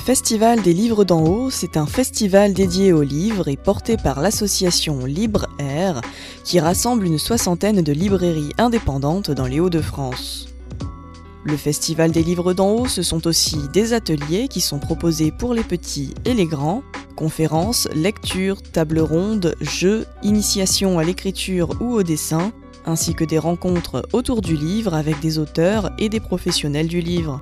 Festival des livres d'en haut, c'est un festival dédié aux livres et porté par l'association Libre Air, qui rassemble une soixantaine de librairies indépendantes dans les Hauts-de-France. Le Festival des livres d'en haut, ce sont aussi des ateliers qui sont proposés pour les petits et les grands, conférences, lectures, tables rondes, jeux, initiations à l'écriture ou au dessin, ainsi que des rencontres autour du livre avec des auteurs et des professionnels du livre.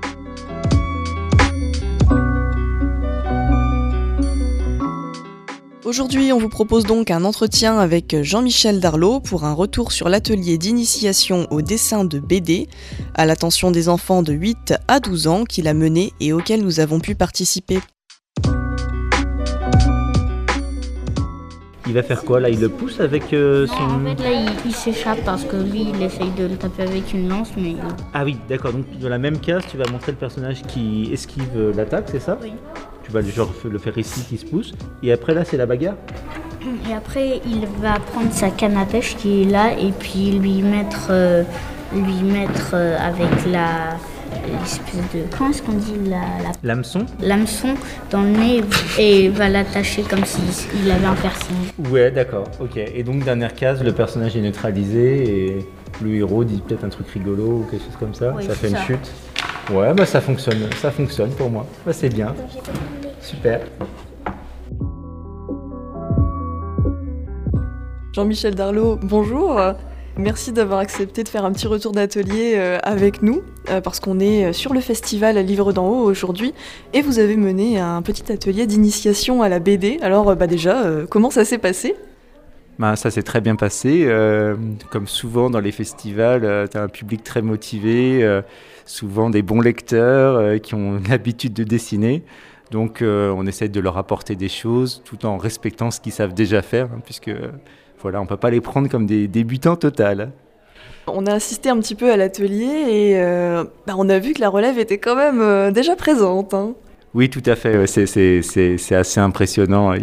Aujourd'hui, on vous propose donc un entretien avec Jean-Michel Darlot pour un retour sur l'atelier d'initiation au dessin de BD à l'attention des enfants de 8 à 12 ans qu'il a mené et auquel nous avons pu participer. Il va faire quoi là? Il le pousse avec son... En fait là il s'échappe parce que lui il essaye de le taper avec une lance mais... Ah oui, d'accord, donc dans la même case tu vas montrer le personnage qui esquive l'attaque, c'est ça? Oui. Tu vas genre le faire ici qui se pousse, et après là c'est la bagarre? Et après il va prendre sa canne à pêche qui est là et puis lui mettre avec l'espèce de... Comment est-ce qu'on dit L'hameçon? L'hameçon dans le nez et va l'attacher comme s'il avait un piercing. Ouais, d'accord, ok. Et donc dernière case, le personnage est neutralisé et le héros dit peut-être un truc rigolo ou quelque chose comme ça, oui, ça fait une chute. Ouais, bah ça fonctionne pour moi. Bah c'est bien. Super. Jean-Michel Darlot, bonjour. Merci d'avoir accepté de faire un petit retour d'atelier avec nous, parce qu'on est sur le festival Livres d'en haut aujourd'hui, et vous avez mené un petit atelier d'initiation à la BD. Alors déjà, comment ça s'est passé ? Ça s'est très bien passé. Comme souvent dans les festivals, tu as un public très motivé, souvent des bons lecteurs qui ont l'habitude de dessiner. Donc on essaie de leur apporter des choses tout en respectant ce qu'ils savent déjà faire, puisque... Voilà, on ne peut pas les prendre comme des débutants total. On a assisté un petit peu à l'atelier et on a vu que la relève était quand même déjà présente. Hein. Oui, tout à fait. C'est assez impressionnant.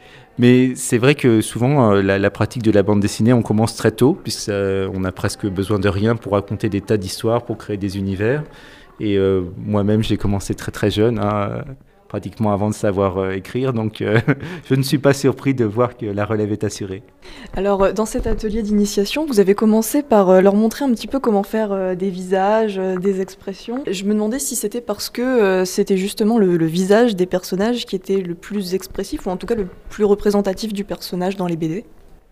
Mais c'est vrai que souvent, la pratique de la bande dessinée, on commence très tôt, puisqu'on a presque besoin de rien pour raconter des tas d'histoires, pour créer des univers. Et moi-même, j'ai commencé très très jeune, pratiquement avant de savoir écrire, donc je ne suis pas surpris de voir que la relève est assurée. Alors, dans cet atelier d'initiation, vous avez commencé par leur montrer un petit peu comment faire des visages, des expressions. Je me demandais si c'était parce que c'était justement le visage des personnages qui était le plus expressif, ou en tout cas le plus représentatif du personnage dans les BD.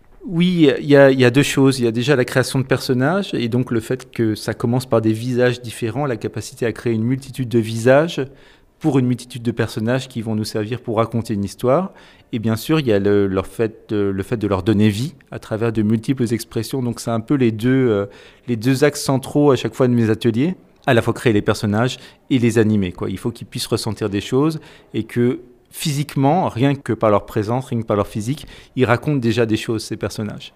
Oui, il y a deux choses. Il y a déjà la création de personnages, et donc le fait que ça commence par des visages différents, la capacité à créer une multitude de visages, pour une multitude de personnages qui vont nous servir pour raconter une histoire. Et bien sûr, il y a le fait de leur donner vie à travers de multiples expressions. Donc c'est un peu les deux axes centraux à chaque fois de mes ateliers. À la fois créer les personnages et les animer, quoi. Il faut qu'ils puissent ressentir des choses et que physiquement, rien que par leur présence, rien que par leur physique, ils racontent déjà des choses, ces personnages.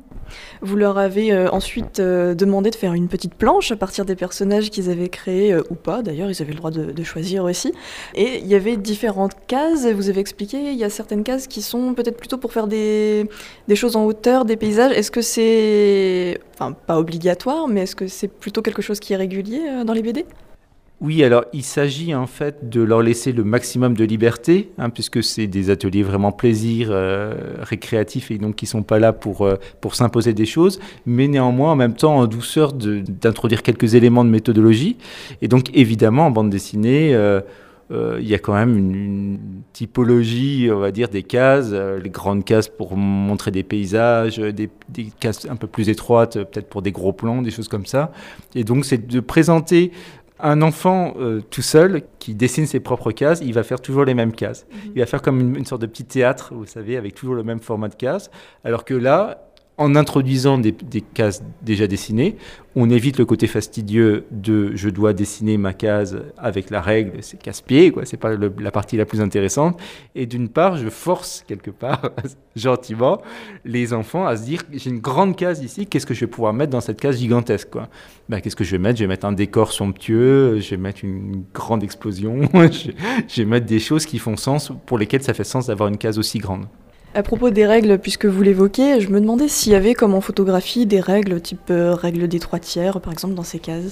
Vous leur avez ensuite demandé de faire une petite planche à partir des personnages qu'ils avaient créés, ou pas, d'ailleurs, ils avaient le droit de choisir aussi. Et il y avait différentes cases, vous avez expliqué, il y a certaines cases qui sont peut-être plutôt pour faire des choses en hauteur, des paysages. Est-ce que c'est, pas obligatoire, mais est-ce que c'est plutôt quelque chose qui est régulier dans les BD ? Oui, alors il s'agit en fait de leur laisser le maximum de liberté, puisque c'est des ateliers vraiment plaisir, récréatifs, et donc qui ne sont pas là pour s'imposer des choses, mais néanmoins en même temps en douceur d'introduire quelques éléments de méthodologie. Et donc évidemment en bande dessinée, il y a quand même une typologie, on va dire, des cases, les grandes cases pour montrer des paysages, des cases un peu plus étroites, peut-être pour des gros plans, des choses comme ça. Et donc c'est de présenter... Un enfant tout seul qui dessine ses propres cases, il va faire toujours les mêmes cases. Il va faire comme une sorte de petit théâtre, vous savez, avec toujours le même format de cases. Alors que là, en introduisant des cases déjà dessinées, on évite le côté fastidieux de « je dois dessiner ma case avec la règle », c'est casse-pied, quoi, c'est pas la partie la plus intéressante. Et d'une part, je force quelque part, gentiment, les enfants à se dire « j'ai une grande case ici, qu'est-ce que je vais pouvoir mettre dans cette case gigantesque, quoi ?» Qu'est-ce que je vais mettre ? Je vais mettre un décor somptueux, je vais mettre une grande explosion, je vais mettre des choses qui font sens, pour lesquelles ça fait sens d'avoir une case aussi grande. À propos des règles, puisque vous l'évoquez, je me demandais s'il y avait comme en photographie des règles type règle des 3/3 par exemple dans ces cases.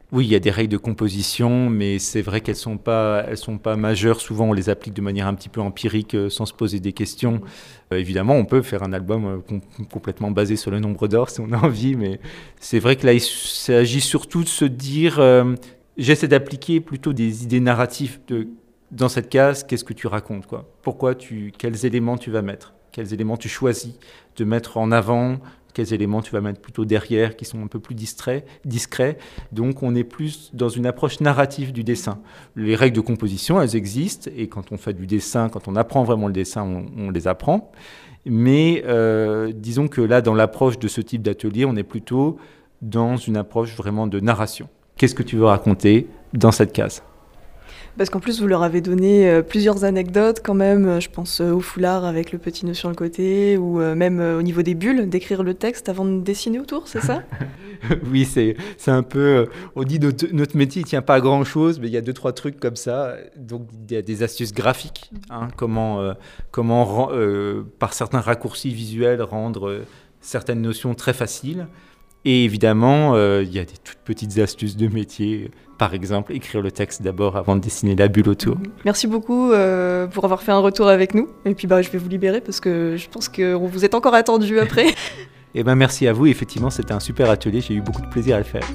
Oui, il y a des règles de composition, mais c'est vrai qu'elles sont pas majeures. Souvent, on les applique de manière un petit peu empirique, sans se poser des questions. Évidemment, on peut faire un album complètement basé sur le nombre d'or si on a envie, mais c'est vrai que là, il s'agit surtout de se dire, j'essaie d'appliquer plutôt des idées narratives dans cette case. Qu'est-ce que tu racontes, quoi ? Quels éléments tu vas mettre ? Quels éléments tu choisis de mettre en avant ? Quels éléments tu vas mettre plutôt derrière, qui sont un peu plus discrets. Donc on est plus dans une approche narrative du dessin. Les règles de composition, elles existent, et quand on fait du dessin, quand on apprend vraiment le dessin, on les apprend. Mais disons que là, dans l'approche de ce type d'atelier, on est plutôt dans une approche vraiment de narration. Qu'est-ce que tu veux raconter dans cette case ? Parce qu'en plus, vous leur avez donné plusieurs anecdotes quand même, je pense au foulard avec le petit nœud sur le côté, ou même au niveau des bulles, d'écrire le texte avant de dessiner autour, c'est ça ? Oui, c'est un peu... on dit notre métier ne tient pas à grand-chose, mais il y a 2-3 trucs comme ça. Donc, il y a des astuces graphiques, comment par certains raccourcis visuels, rendre certaines notions très faciles. Et évidemment, il y a des toutes petites astuces de métier. Par exemple, écrire le texte d'abord avant de dessiner la bulle autour. Merci beaucoup pour avoir fait un retour avec nous. Et puis je vais vous libérer parce que je pense que vous êtes encore attendu après. Eh ben, merci à vous. Effectivement, c'était un super atelier. J'ai eu beaucoup de plaisir à le faire.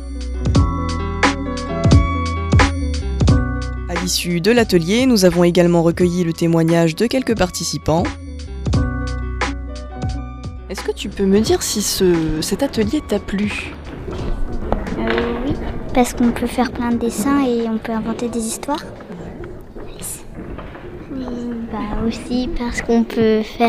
À l'issue de l'atelier, nous avons également recueilli le témoignage de quelques participants. Est-ce que tu peux me dire si cet atelier t'a plu ? Oui, parce qu'on peut faire plein de dessins et on peut inventer des histoires. Aussi parce qu'on peut faire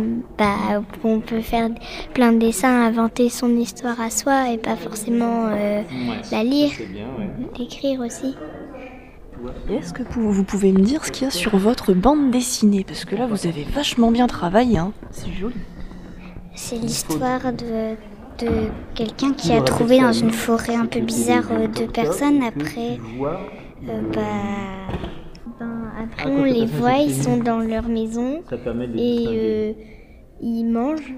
plein de dessins, inventer son histoire à soi et pas forcément la lire, l'écrire aussi. Et est-ce que vous pouvez me dire ce qu'il y a sur votre bande dessinée ? Parce que là, vous avez vachement bien travaillé, hein. C'est joli. C'est l'histoire de quelqu'un qui a trouvé dans une forêt un peu bizarre 2 personnes. Après, après on les voit, ils sont dans leur maison et ils mangent.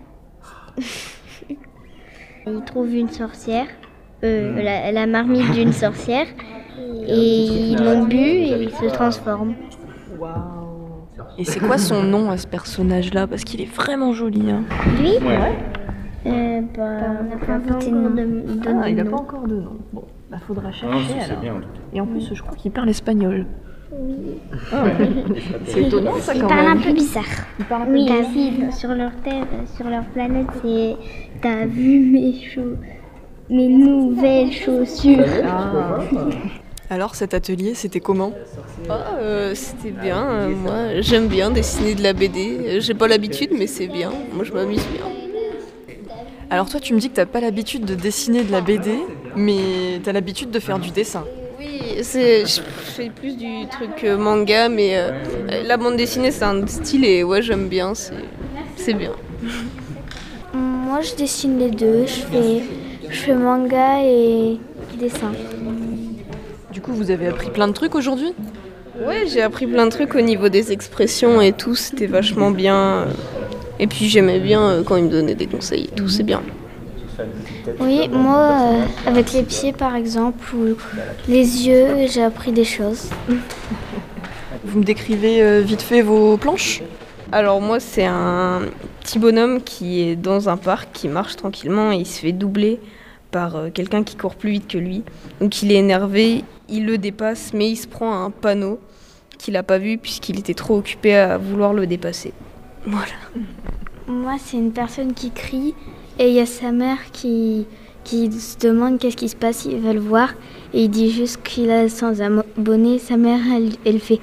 Ils trouvent une sorcière, la marmite d'une sorcière, et ils l'ont bu et ils se transforment. Et c'est quoi son nom à ce personnage-là ? Parce qu'il est vraiment joli. Hein. Lui ? On n'a pas inventé de nom. Il n'a pas encore de nom. Bon, faudra chercher alors. Bien, et en plus, je crois qu'il parle espagnol. Oui. C'est étonnant ça quand même. Il parle un peu bizarre. Oui, sur leur terre, sur leur planète, c'est « T'as vu mes nouvelles chaussures ?» Alors cet atelier, c'était comment ? C'était bien, moi j'aime bien dessiner de la BD, j'ai pas l'habitude mais c'est bien, moi je m'amuse bien. Alors toi tu me dis que t'as pas l'habitude de dessiner de la BD, mais t'as l'habitude de faire du dessin. Oui, je fais plus du truc manga, mais la bande dessinée c'est un style et ouais j'aime bien, c'est bien. Moi je dessine les deux, je fais manga et dessin. Du coup, vous avez appris plein de trucs aujourd'hui ? Ouais, j'ai appris plein de trucs au niveau des expressions et tout, c'était vachement bien. Et puis j'aimais bien quand ils me donnaient des conseils et tout, c'est bien. Oui, moi, avec les pieds par exemple, ou les yeux, j'ai appris des choses. Vous me décrivez vite fait vos planches ? Alors moi, c'est un petit bonhomme qui est dans un parc, qui marche tranquillement et il se fait doubler par quelqu'un qui court plus vite que lui. Donc il est énervé, il le dépasse, mais il se prend à un panneau qu'il n'a pas vu puisqu'il était trop occupé à vouloir le dépasser. Voilà. Moi, c'est une personne qui crie et il y a sa mère qui se demande qu'est-ce qui se passe, il va le voir et il dit juste qu'il a sans abonné. Sa mère, elle fait...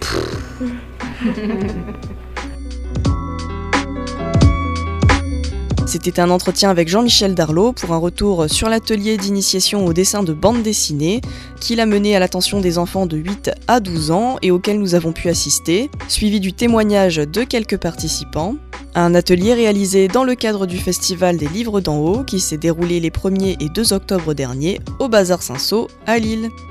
C'était un entretien avec Jean-Michel Darlot pour un retour sur l'atelier d'initiation au dessin de bande dessinée qu'il a mené à l'attention des enfants de 8 à 12 ans et auquel nous avons pu assister, suivi du témoignage de quelques participants. Un atelier réalisé dans le cadre du Festival des Livres d'en haut qui s'est déroulé les 1er et 2 octobre dernier au Bazar Cinsault à Lille.